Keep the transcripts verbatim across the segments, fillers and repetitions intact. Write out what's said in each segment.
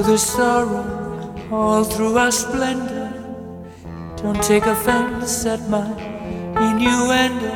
the sorrow, all through our splendor. Don't take offense at my innuendo.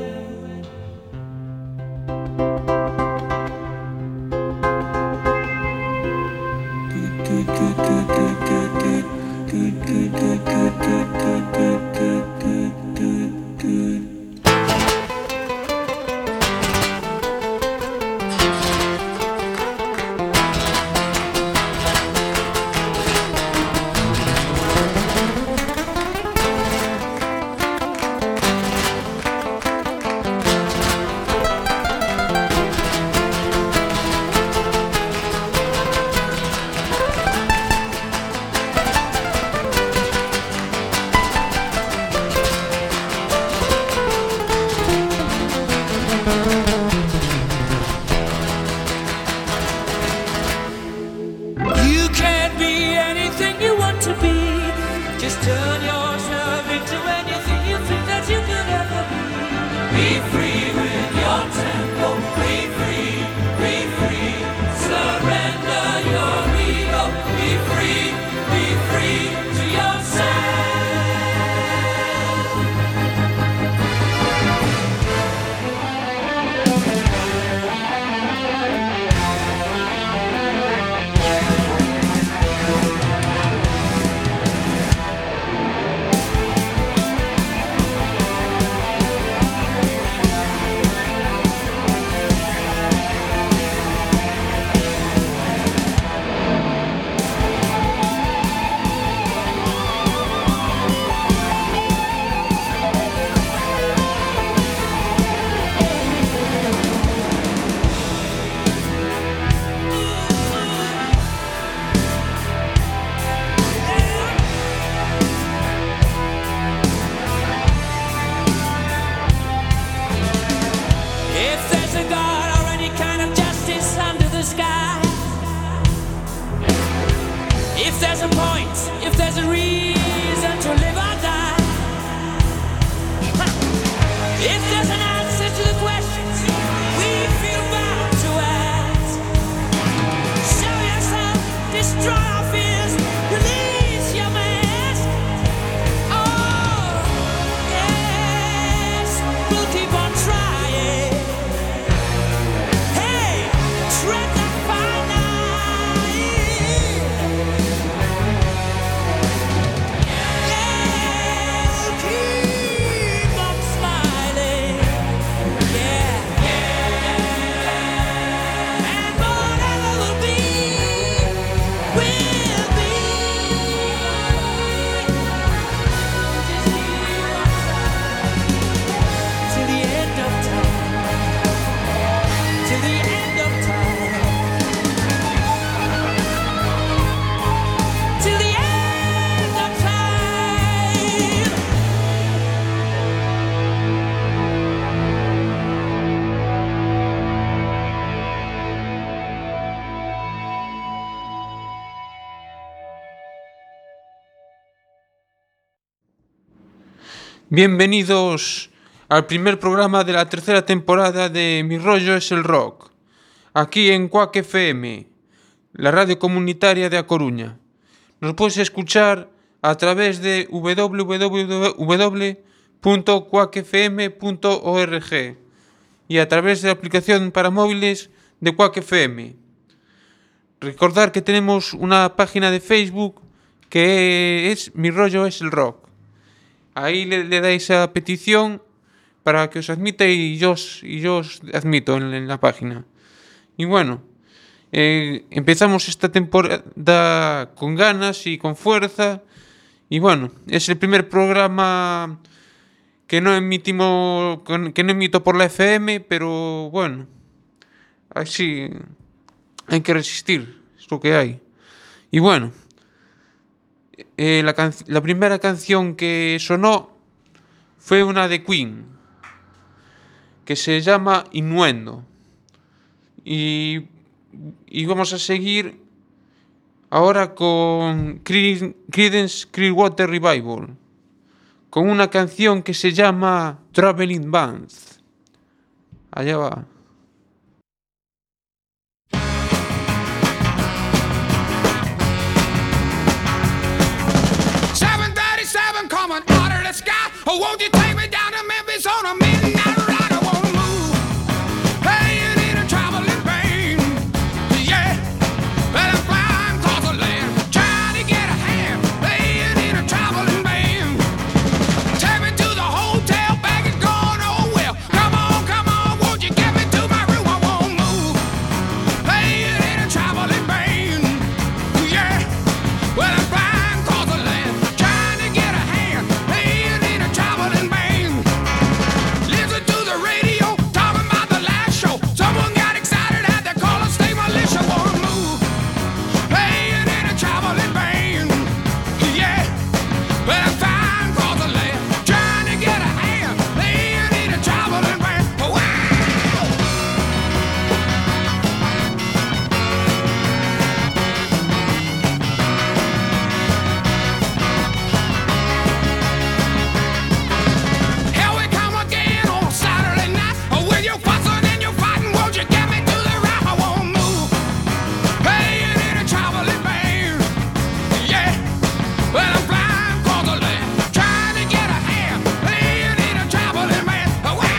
Bienvenidos al primer programa de la tercera temporada de Mi rollo es el rock, aquí en Quack F M, la radio comunitaria de A Coruña. Nos puedes escuchar a través de doble u doble u doble u punto quack f m punto org y a través de la aplicación para móviles de Quack F M. Recordar que tenemos una página de Facebook que es Mi rollo es el rock. Ahí le, le dais a petición para que os admita y yo, y yo os admito en, en la página. Y bueno, eh, empezamos esta temporada con ganas y con fuerza. Y bueno, es el primer programa que no emitimos, que no emito por la F M, pero bueno, así hay que resistir, es lo que hay. Y bueno, Eh, la, can- la primera canción que sonó fue una de Queen que se llama Innuendo y, y vamos a seguir ahora con Cre- Creedence Clearwater Revival con una canción que se llama Traveling Band. Allá va. Oh, won't you take me down to Memphis on a midnight ride? I wanna move, playing in a traveling band. Yeah, well, I'm flying across the land, trying to get a hand, playing in a traveling band. Take me to the hotel, bag is gone, oh well. Come on, come on, won't you get me to my room? I won't move, playing in a traveling band. Yeah, well, I'm flying across the land, trying to get a hand, playing in a traveling band. Listen to the radio, talking about the last show. Someone got excited, had to call and state militia. Wanna move, playing in a traveling band. Yeah, well, I'm flying across the land, trying to get a hand, playing in a traveling band. Wow! Here we come again on a Saturday night. Oh, with your fussing and your fighting, won't you get me to the right? I won't move, playing in a traveling band. Yeah, well, I'm flying across the land, trying to get a hand, playing in a traveling band. Oh, wow!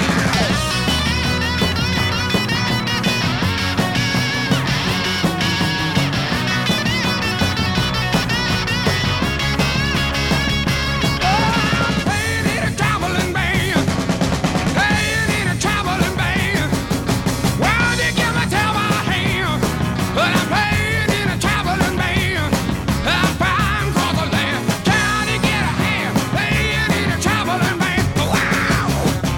Playing in a traveling band, playing in a traveling band. Why'd you give me tell my hand? But I'm playing in a traveling band. I'm flying across the land, trying to get a hand, playing in a traveling band. Wow!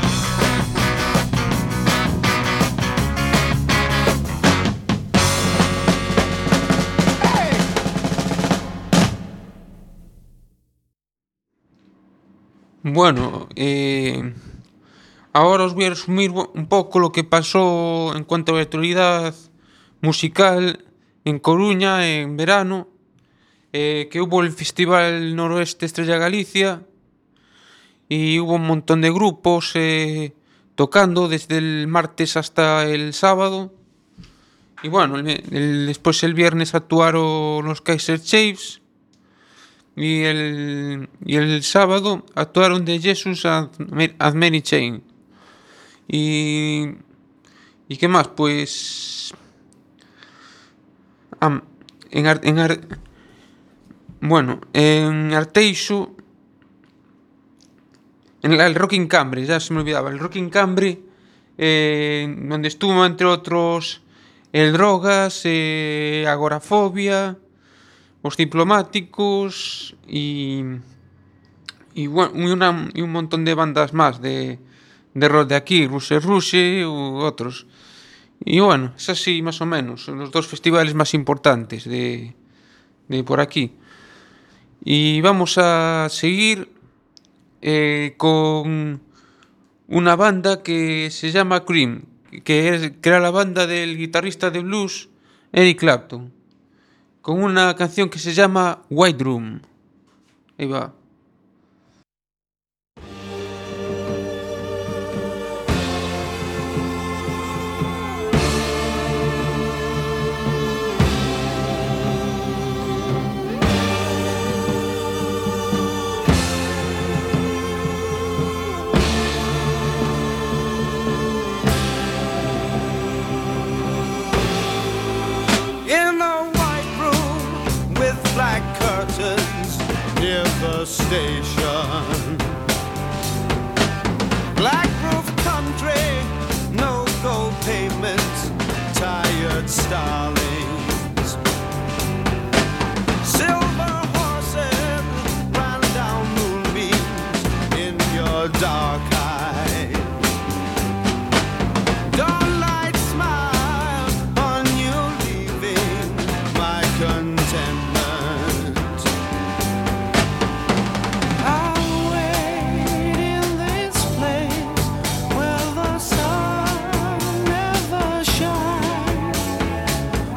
Hey! Bueno, eh, ahora os voy a resumir bo- un poco lo que pasó en cuanto a la actualidad musical en Coruña en verano, eh, que hubo el Festival Noroeste Estrella Galicia y hubo un montón de grupos eh, tocando desde el martes hasta el sábado. Y bueno, el, el- después el viernes actuaron los Kaiser Chiefs y el, y el sábado actuaron The Jesus and Ma- and Mary Chain. Y, ¿y qué más? Pues am, en, Ar- en Ar- bueno, en Arteixo, en la- el Rock in Cambre, ya se me olvidaba, el Rock in Cambre, eh, donde estuvo entre otros el Drogas, eh, Agorafobia, Os Diplomáticos y, y, bueno, y una- y un montón de bandas más de, de rock de aquí, Ruse Ruse u otros. Y bueno, es así más o menos, son los dos festivales más importantes de, de por aquí. Y vamos a seguir eh, con una banda que se llama Cream, que, es, que era la banda del guitarrista de blues Eric Clapton, con una canción que se llama White Room. Ahí va. In a white room with black curtains near the station. Black roof country, no gold pavements, tired starlings. Silver horses ran down moonbeams in your dark eyes. Dawnlight smile on you leaving my contentment. I'll wait in this place where the sun never shines.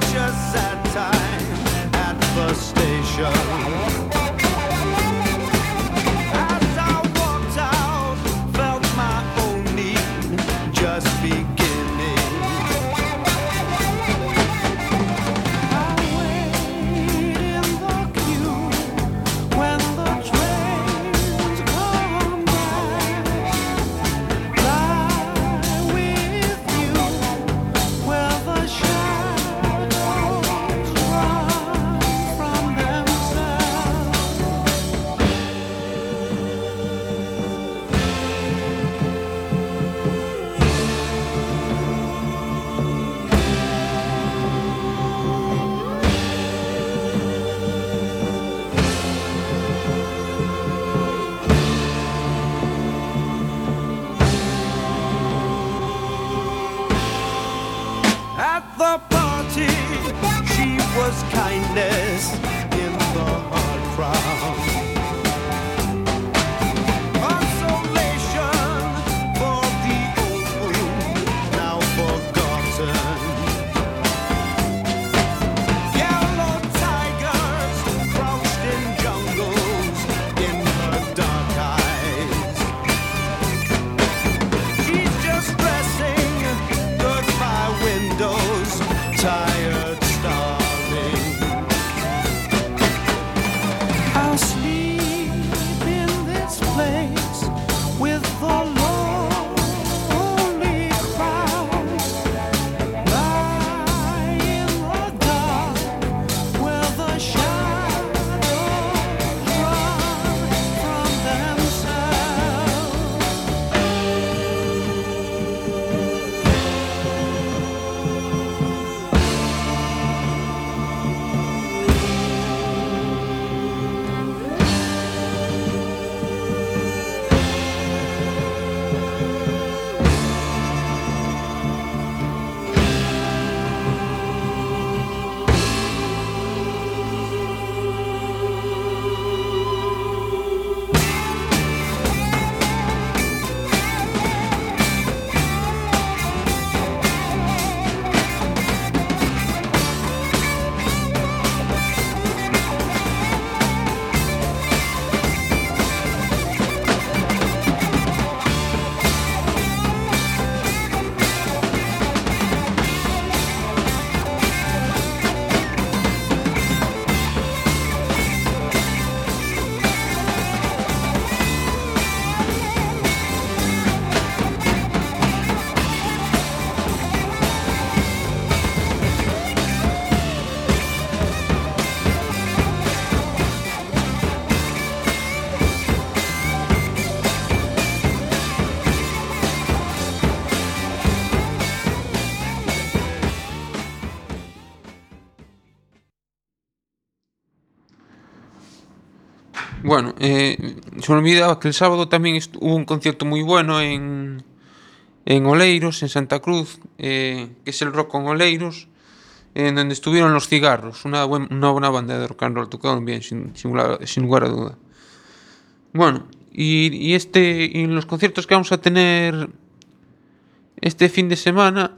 anxious at times at the station. As I walked out, felt my own need just beginning. I wait in the queue when the trains come by. Lie with you where the shadows run from themselves. At the party, she was kindness in the hard crowd. Consolation for the old wound now forgotten. Yellow tigers crouched in jungles in her dark eyes. She's just dressing goodbye windows, tired, starving. I'll sleep in this place with the lonely crowd. Lie in the dark where the shadows run from themselves. Bueno, eh, se me olvidaba que el sábado también est- hubo un concierto muy bueno en, en Oleiros, en Santa Cruz, eh, que es el Rock con Oleiros, en donde estuvieron Los Cigarros, una, buen- una buena banda de rock and roll, tocaron bien, sin, sin lugar, sin lugar a duda. Bueno, y, y este y en los conciertos que vamos a tener este fin de semana,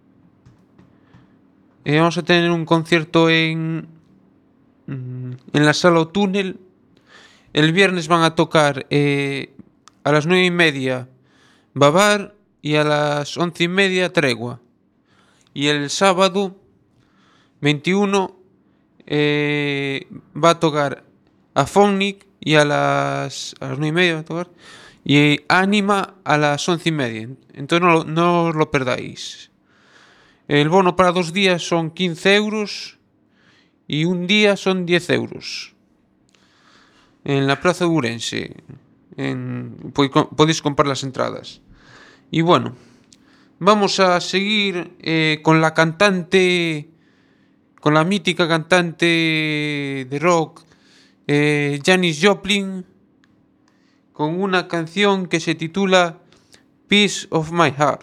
eh, vamos a tener un concierto en, mm, en la Sala O'Túnel. El viernes van a tocar eh, a las nueve y media Babar y a las once y media Tregua. Y el sábado veintiuno eh, va a tocar Afonic y a las, a las nueve y media va a tocar. Y Anima a las once y media. Entonces no, lo- no os lo perdáis. El bono para dos días son quince euros y un día son diez euros. En la Plaza de Ourense. En, pod- podéis comprar las entradas. Y bueno, vamos a seguir eh, con la cantante, con la mítica cantante de rock, eh, Janis Joplin, con una canción que se titula Piece of My Heart.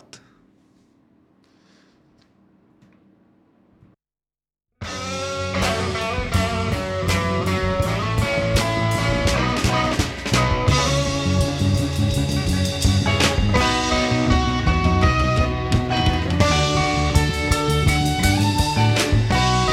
Piece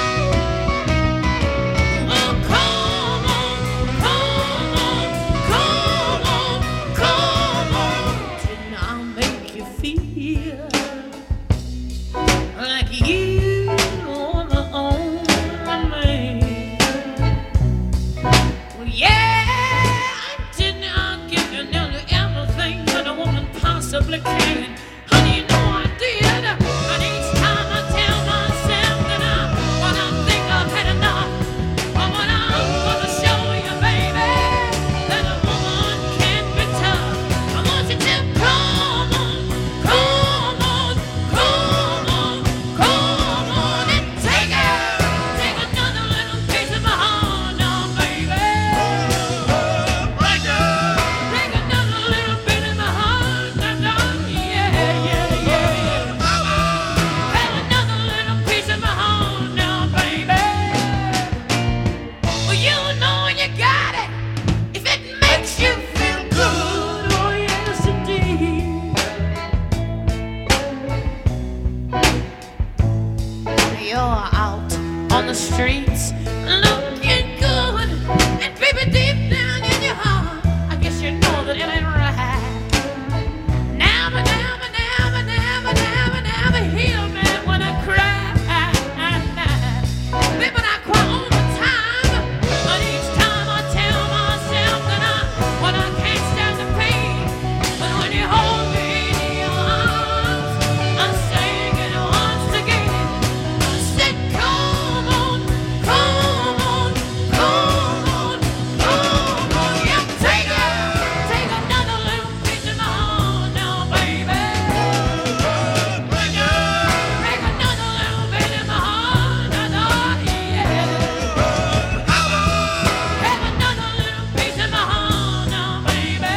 on the streets looking good. And baby, deep down in your heart, I guess you know that it ain't right. Never, never, never, never, never, never heal me when I cry. Baby, I cry all the time, but each time I tell myself that I, well, I can't stand the pain. But when you hold me in your arms, I'm saying it once again. I said, come on, come on, come on, come on. Yeah, take it, take another little piece of my heart now, baby. Break another little bit of my heart now, yeah. Have another little piece of my heart now, baby.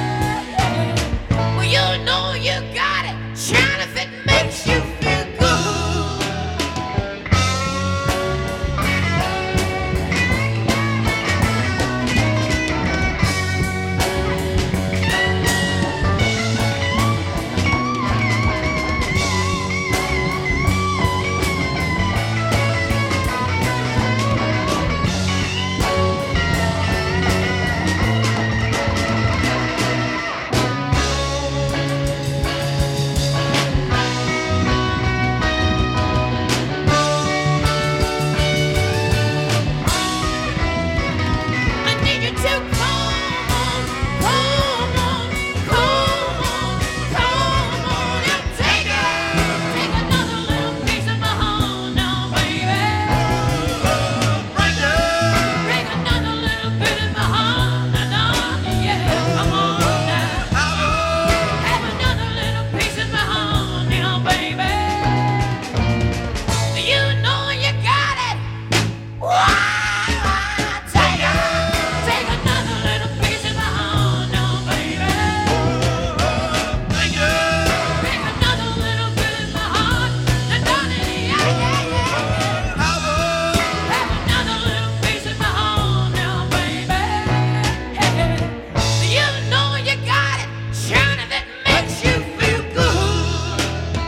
Well, you know you got it. Shine if it makes you feel good. I need you to come on, come on, come on, come on. Yeah, take it, take another little piece of my heart now, baby. Break break another little bit of my heart now, yeah. Come on now. Have another little piece of my heart now, baby. You know you got it. Why? Take it, take another little piece of my heart now, baby. Break another little bit of my heart now, darling, yeah, yeah, yeah. Have another little piece of my heart now, baby. You know you got it. Shine if it makes you feel good.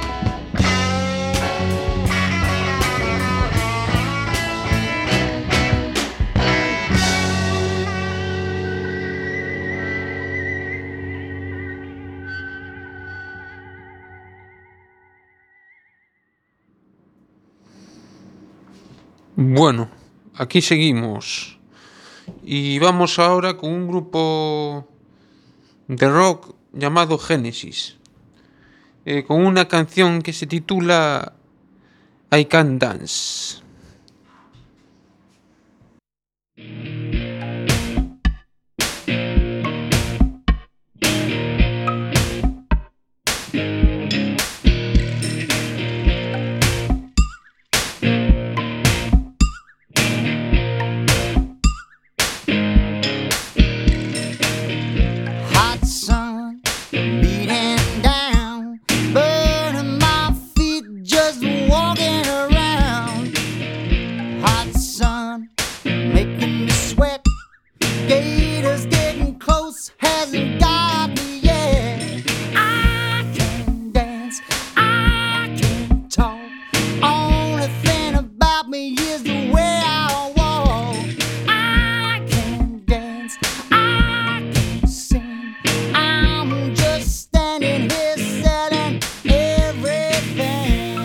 Bueno, aquí seguimos. Y vamos ahora con un grupo de rock llamado Genesis, eh, con una canción que se titula I Can Dance. Hot sun beating down, burning my feet just walking around. Hot sun making me sweat. Gators getting close, hasn't got me yet. I can dance, I can talk. Only thing about me is the way I walk. I can dance, I can sing. I'm just standing here selling everything.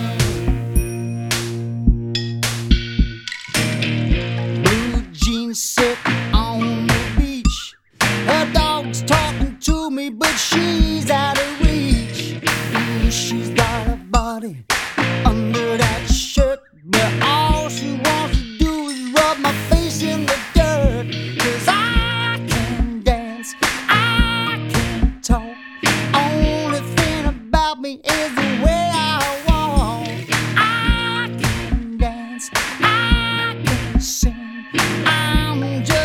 Blue jeans sit on the beach. Her dog's talking to me, but she's out of reach. Ooh, she's got a body under that shirt, but all she wants to do is rub my face in the dirt. 'Cause I can dance, I can talk. Only thing about me is the way I walk. I can dance, I can sing. I'm just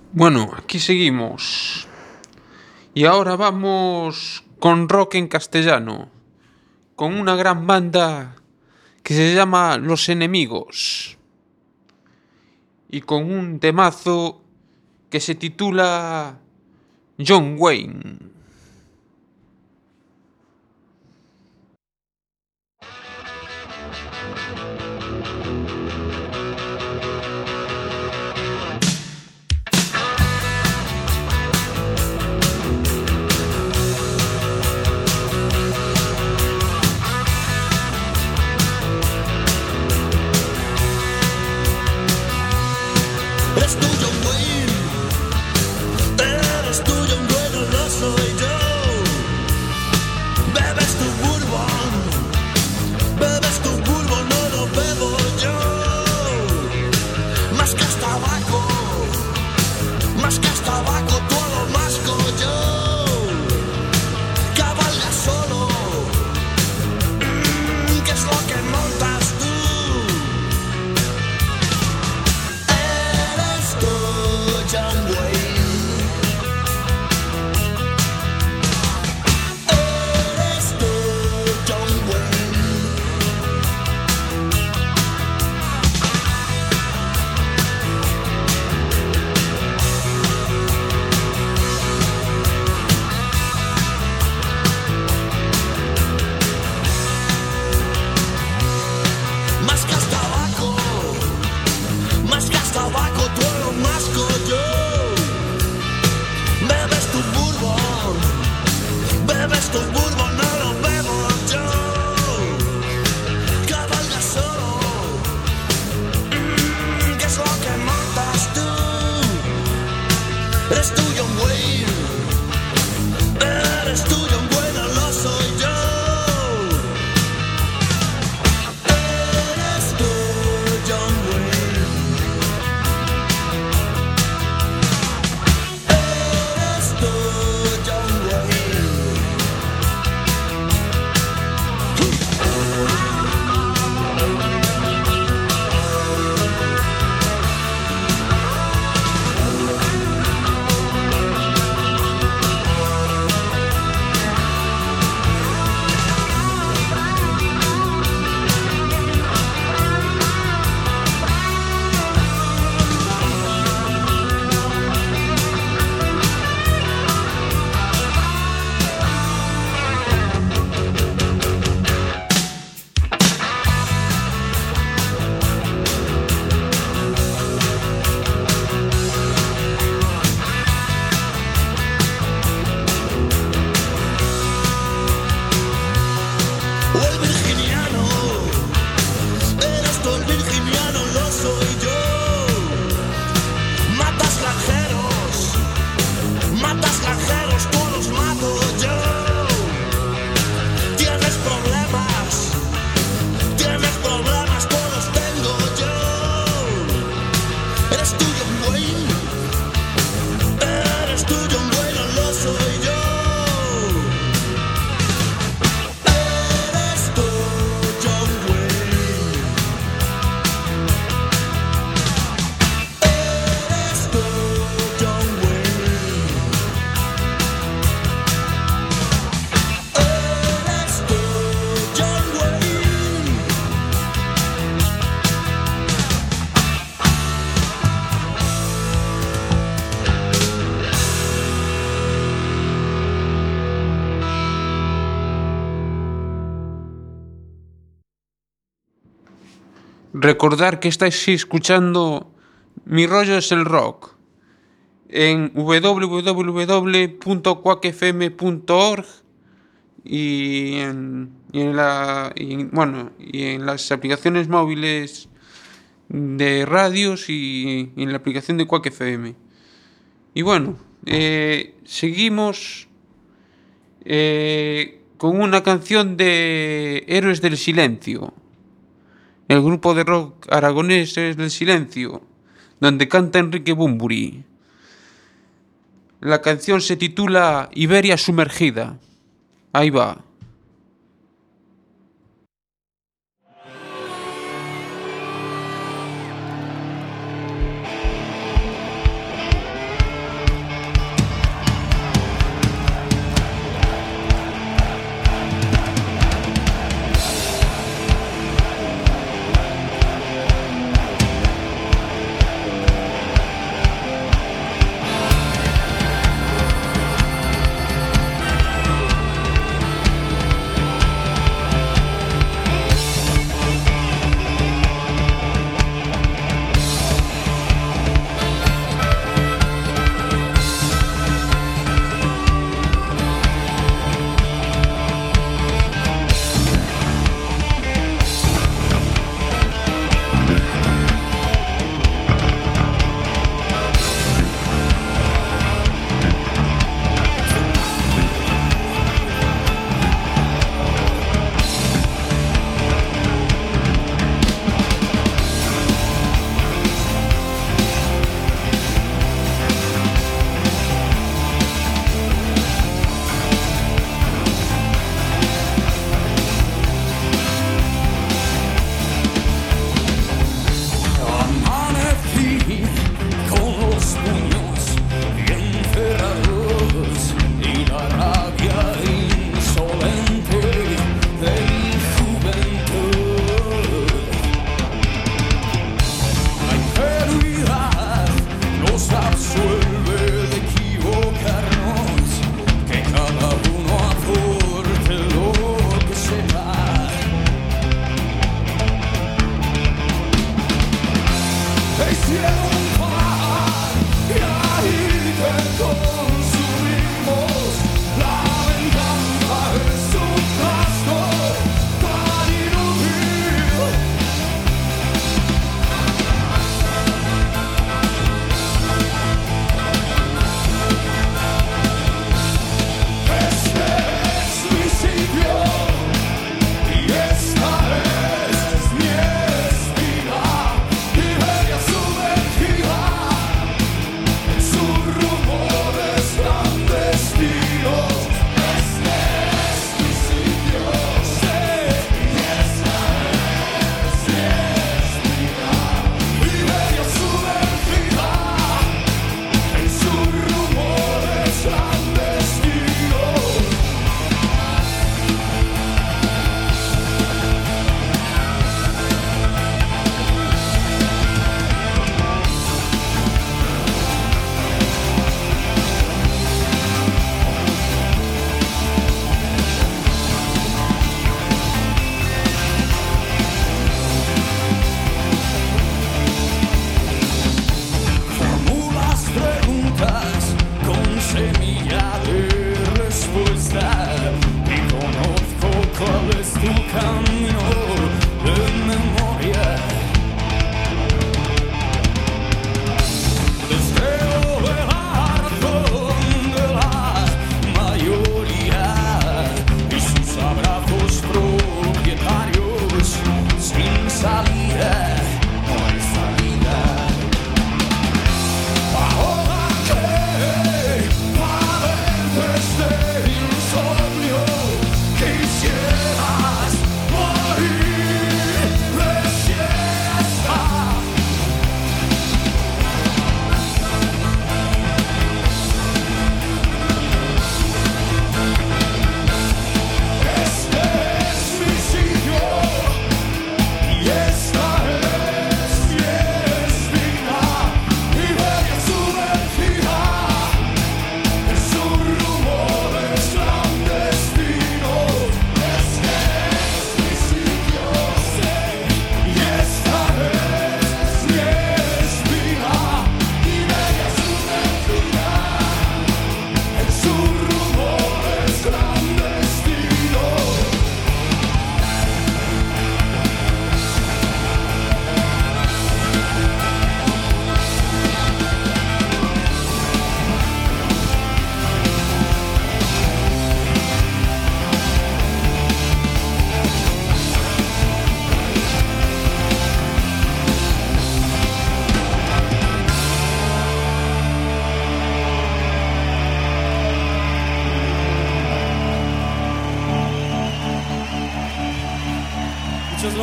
Bueno, aquí seguimos. Y ahora vamos con rock en castellano, con una gran banda que se llama Los Enemigos, y con un temazo que se titula John Wayne. Eres tú, John Wayne. Eres tú, John Wayne, no soy yo. Bebes tu bourbon. Bebes tu bourbon, no lo bebo yo. Mascas tabaco. Mascas tabaco, todo masco yo. Cabalgas solo. Mm, ¿Qué es lo que montas tú? Eres tú, John Wayne. Eres tú, John Wayne. Mascas tabaco. Mascas tabaco, tú lo masco yo. Bebes tu bourbon. Bebes tu bourbon, no lo bebo yo. Cabalgas solo. Mm, ¿Qué es lo que montas tú? Eres tú, John Wayne. Eres tú, John Wayne, no lo soy yo. Eres tú, John Wayne. Eres tú, John Wayne. O el virginiano. Eres tú el virginiano, lo soy yo. Matas granjeros. Matas granjeros, tú los mato yo. Tienes problemas. Tienes problemas, todos tengo yo. Eres tú, John Wayne. Eres tú, John Wayne, lo soy yo. Eres tú, John Wayne. Eres tú, John Wayne. Eres tú, John Wayne. Recordar que estáis escuchando Mi Rollo es el Rock en w w w punto quack f m punto org y en, y en la y en- bueno y en las aplicaciones móviles de radios y, y en la aplicación de Quack F M. Y bueno, eh, seguimos eh, con una canción de Héroes del Silencio, el grupo de rock aragonés Héroes del Silencio, donde canta Enrique Bunbury. La canción se titula Iberia sumergida. Ahí va.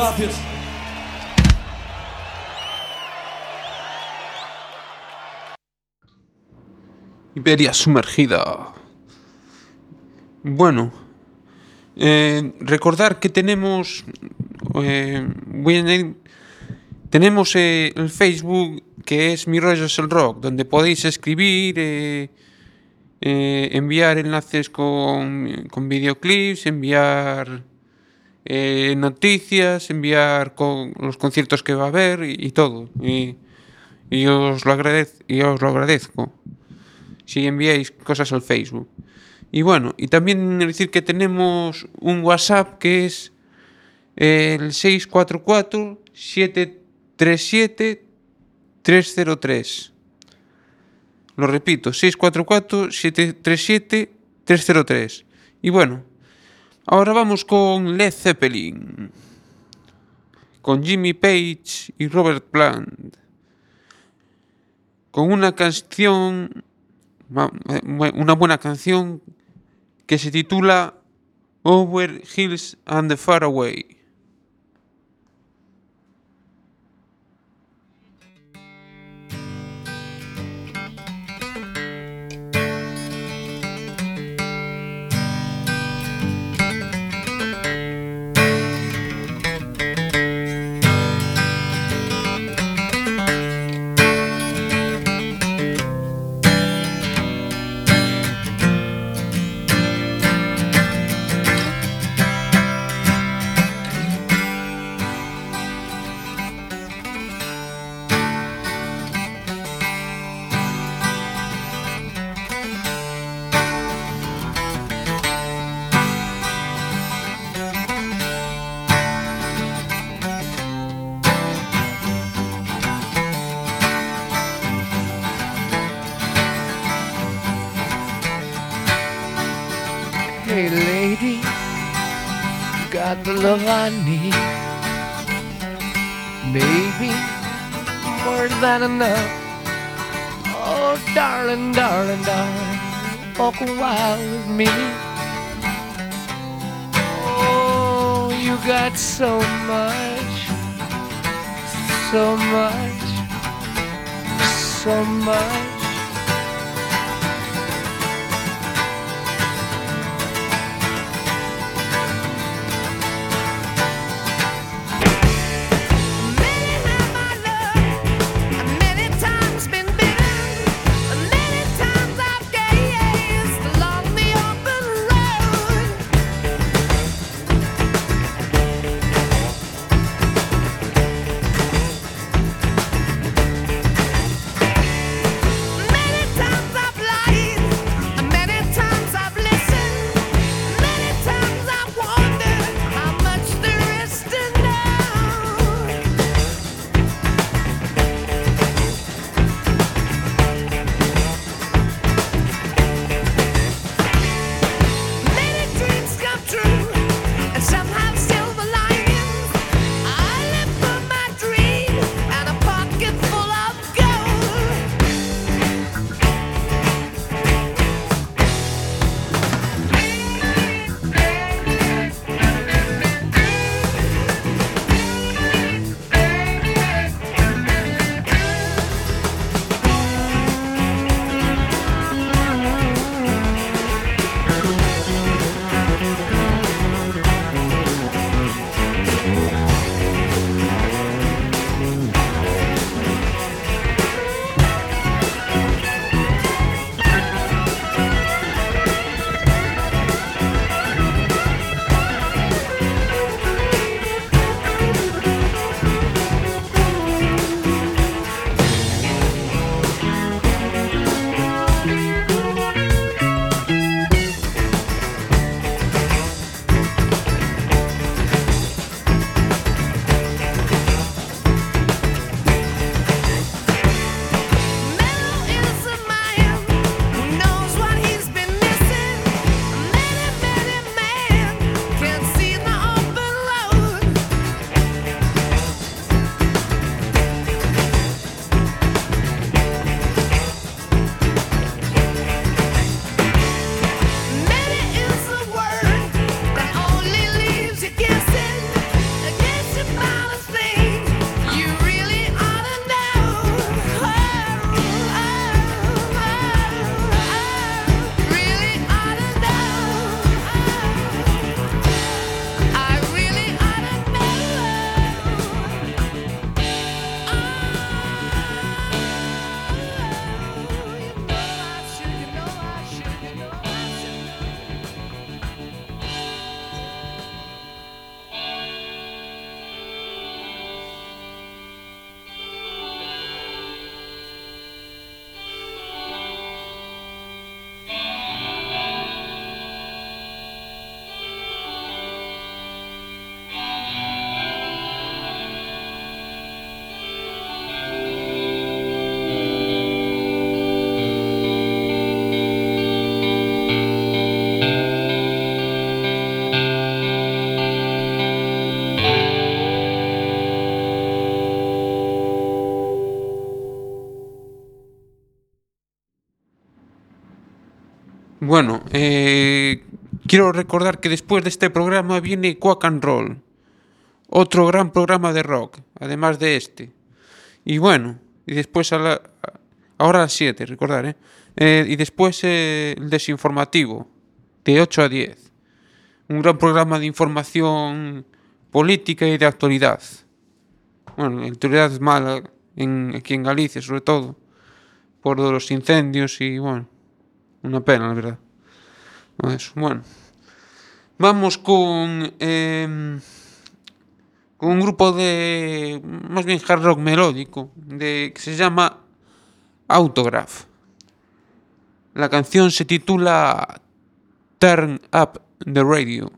gracias. Iberia sumergida. Bueno, eh, recordar que tenemos eh, voy a añadir- tenemos eh, el Facebook, que es Mi Rollo es el Rock, donde podéis escribir, eh, eh, enviar enlaces con, con videoclips, enviar eh, noticias, enviar con los conciertos que va a haber y, y todo. Y, y os lo agradez- y os lo agradezco si enviáis cosas al Facebook. Y bueno, y también decir que tenemos un WhatsApp que es el seis cuatro cuatro, siete tres siete, tres cero tres. Lo repito, seis cuatro cuatro, siete tres siete, tres cero tres. Y bueno, ahora vamos con Led Zeppelin, con Jimmy Page y Robert Plant, con una canción, una buena canción que se titula Over Hills and the Far Away. Hey lady, got the love I need. Baby, more than enough. Oh darling, darling, darling, walk a while with me. Oh, you got so much, so much, so much. Bueno, eh, quiero recordar que después de este programa viene Quack and Roll, otro gran programa de rock, además de este. Y bueno, y después a la, ahora a las siete, recordar, ¿eh? eh y después eh, el desinformativo, de ocho a diez. Un gran programa de información política y de actualidad. Bueno, actualidad mala en, aquí en Galicia, sobre todo, por los incendios y, bueno, una pena, la verdad. Eso, bueno. Vamos con, eh, con un grupo de, más bien hard rock melódico, de, que se llama Autograph. La canción se titula Turn Up the Radio.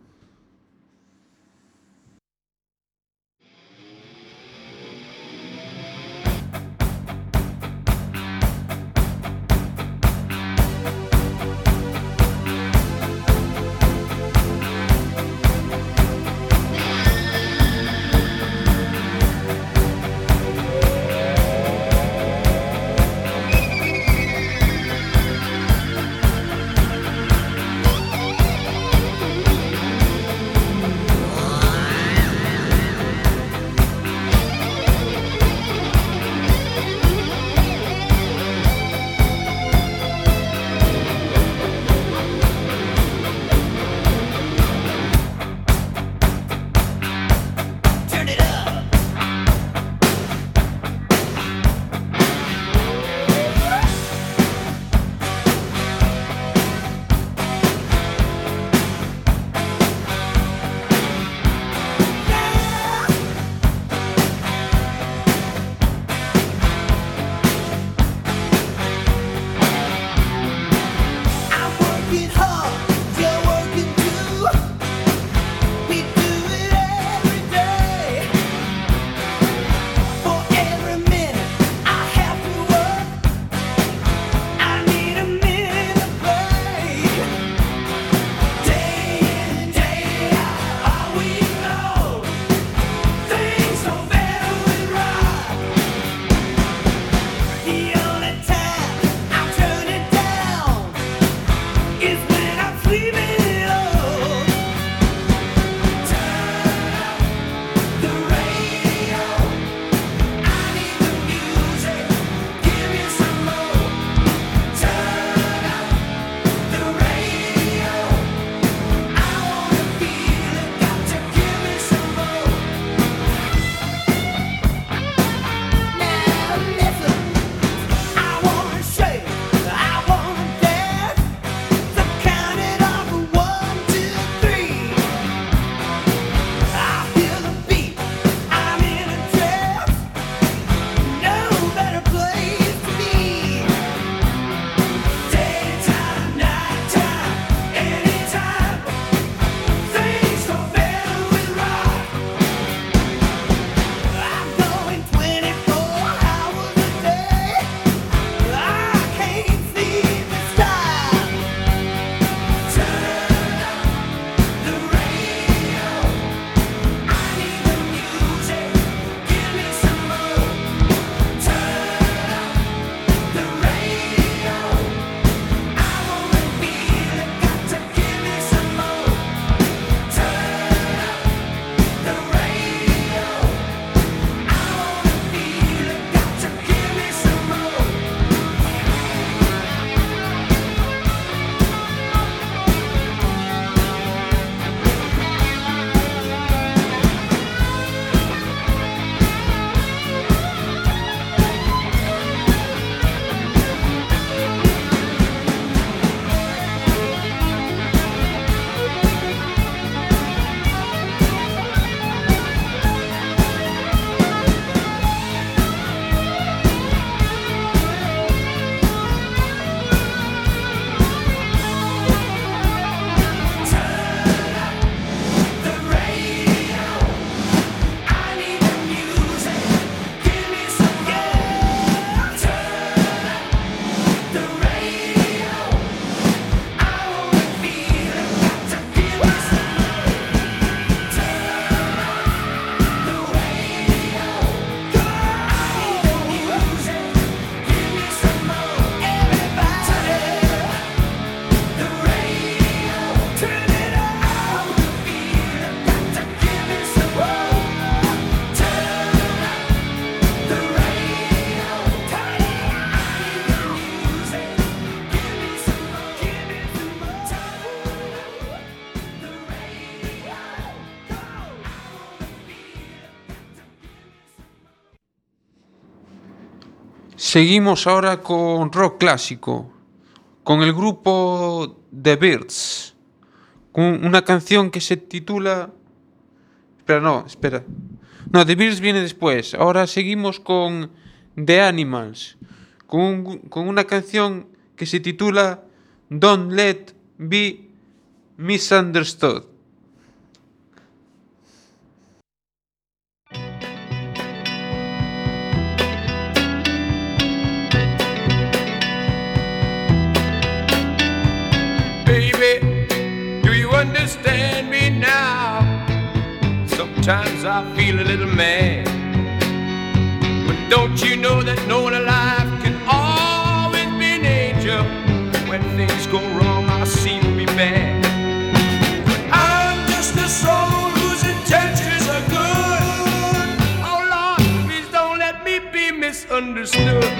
I wanna shake, I wanna dance, so count it off Seguimos ahora con rock clásico, con el grupo The Byrds, con una canción que se titula... Espera, no, espera. No, The Byrds viene después. Ahora seguimos con The Animals, con, un, con una canción que se titula Don't Let Be Misunderstood. Baby, do you understand me now? Sometimes I feel a little mad, but don't you know that no one alive can always be an angel? When things go wrong, I seem to be bad. But I'm just a soul whose intentions are good. Oh Lord, please don't let me be misunderstood.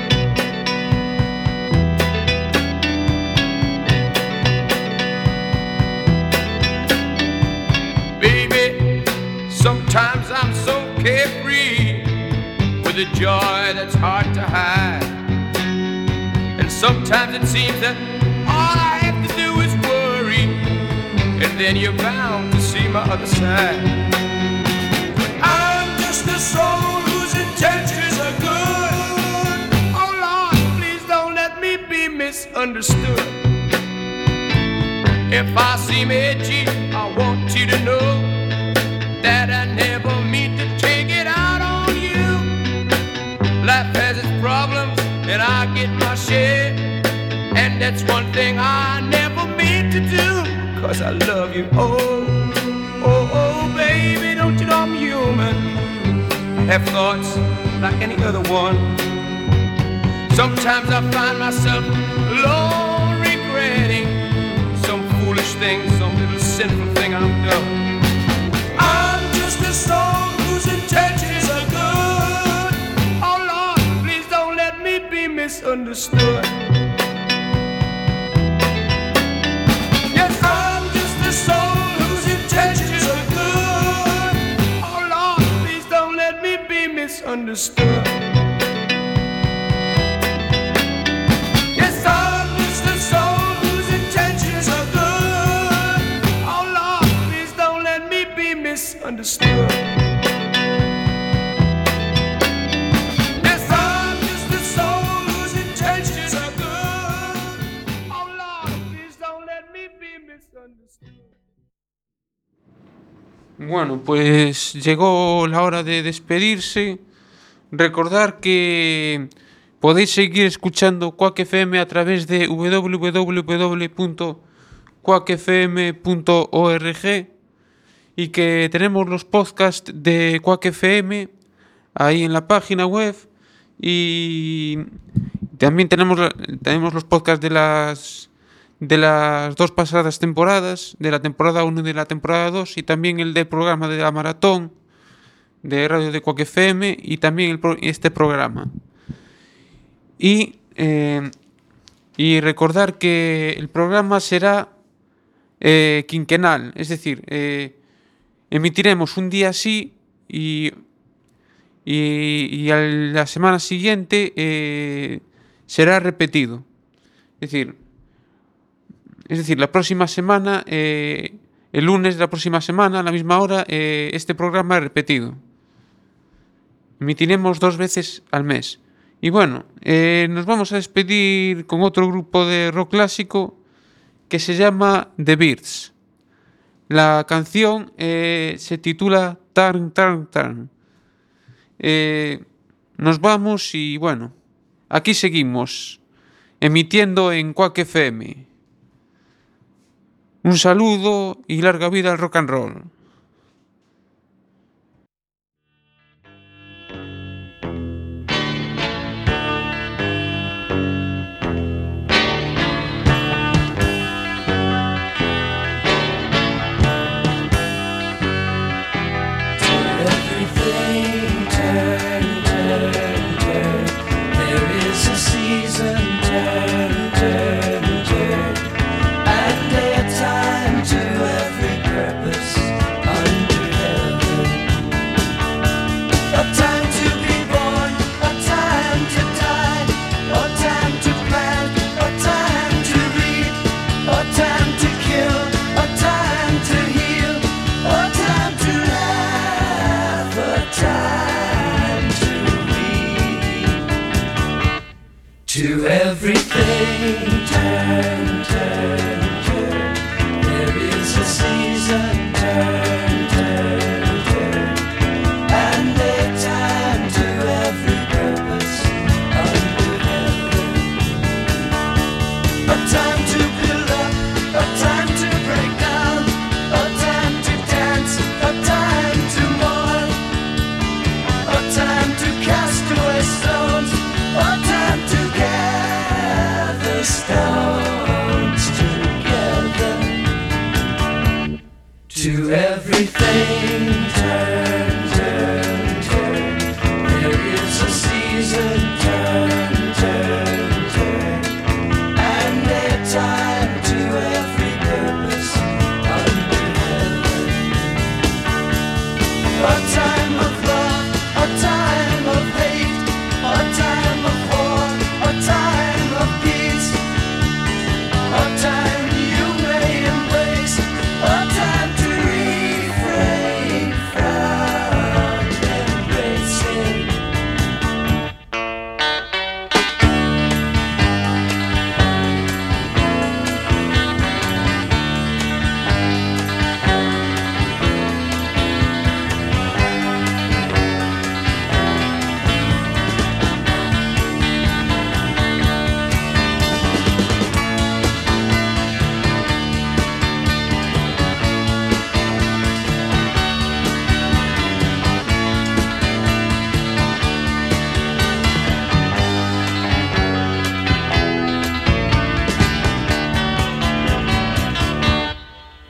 Baby, sometimes I'm so carefree with a joy that's hard to hide. And sometimes it seems that all I have to do is worry, and then you're bound to see my other side. But I'm just a soul whose intentions are good. Oh Lord, please don't let me be misunderstood. If I seem edgy, I want you to know that I never mean to take it out on you. Life has its problems, and I get my share, and that's one thing I never mean to do, cause I love you. Oh, oh, oh, baby, don't you know I'm human? I have thoughts like any other one. Sometimes I find myself alone regretting some foolish thing, some little sinful thing I've done. I'm just a soul whose intentions are good. Oh Lord, please don't let me be misunderstood. Yes, I'm just a soul whose intentions are good. Oh Lord, please don't let me be misunderstood. Yes, I'm just a soul whose intentions are good. Oh Lord, please don't let me be misunderstood. Yes, I'm just a soul whose intentions are good. Oh Lord, please don't let me be misunderstood. Bueno, pues llegó la hora de despedirse. Recordar que podéis seguir escuchando Quack F M a través de w w w punto quack f m punto org y que tenemos los podcasts de Quack F M ahí en la página web, y también tenemos, tenemos los podcasts de las de las dos pasadas temporadas, de la temporada uno y de la temporada dos, y también el del programa de la maratón de radio de Quack F M, y también el pro, este programa. Y, eh, y recordar que el programa será eh, quinquenal, es decir, eh, emitiremos un día sí y, y, y a la semana siguiente eh, será repetido. Es decir, es decir, la próxima semana, eh, el lunes de la próxima semana, a la misma hora, eh, este programa es repetido. Emitiremos dos veces al mes. Y bueno, eh, nos vamos a despedir con otro grupo de rock clásico que se llama The Byrds. La canción eh, se titula Turn, Turn, Turn. Eh, nos vamos y bueno, aquí seguimos, emitiendo en Quack F M. Un saludo y larga vida al rock and roll.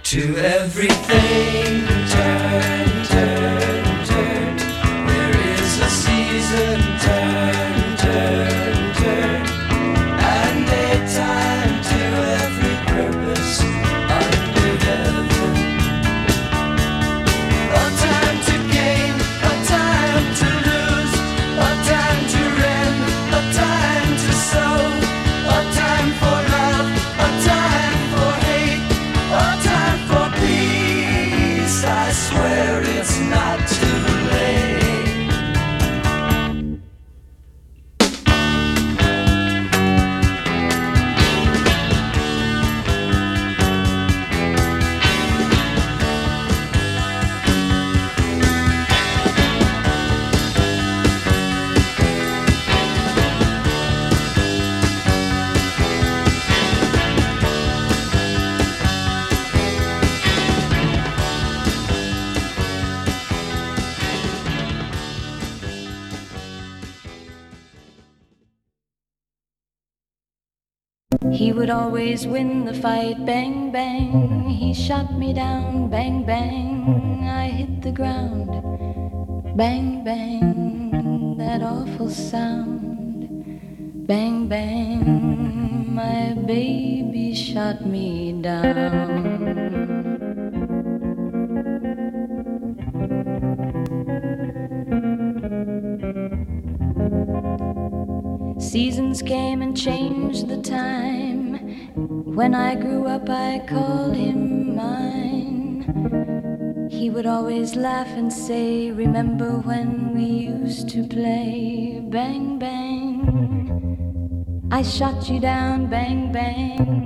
To everything, turn, turn, turn. There is a season, turn, turn, turn. And a time to every purpose under heaven. A time to gain, a time to lose, a time to rend, a time to sow, a time for love, a time for hate, a time for peace. I swear it's not too late. He would always win the fight, bang, bang. He shot me down, bang, bang. I hit the ground, bang, bang. That awful sound, bang, bang. My baby shot me down. Seasons came and changed the time. When I grew up, I called him mine. He would always laugh and say, remember when we used to play? Bang, bang. I shot you down, bang, bang.